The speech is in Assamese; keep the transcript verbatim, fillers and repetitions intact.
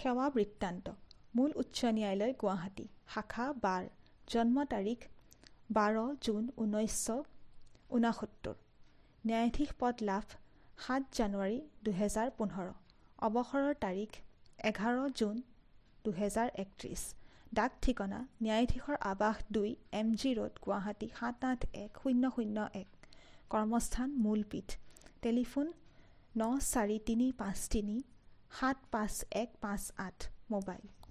সেৱা বৃত্তান্ত মূল উচ্চ ন্যায়ালয় গুৱাহাটী শাখা বাৰ জন্ম তাৰিখ বাৰ জুন ঊনৈছশ ঊনসত্তৰ ন্যায়াধীশ পদ লাভ সাত জানুৱাৰী দুহেজাৰ পোন্ধৰ অৱসৰৰ তাৰিখ এঘাৰ জুন দুহেজাৰ একত্ৰিছ ডাক ঠিকনা ন্যায়াধীশৰ আৱাস দুই এম জি ৰোড গুৱাহাটী সাত আঠ এক শূন্য শূন্য এক কৰ্মস্থান মূলপীঠ টেলিফোন ন চাৰি তিনি পাঁচ তিনি সাত পাঁচ এক পাঁচ আঠ মোবাইল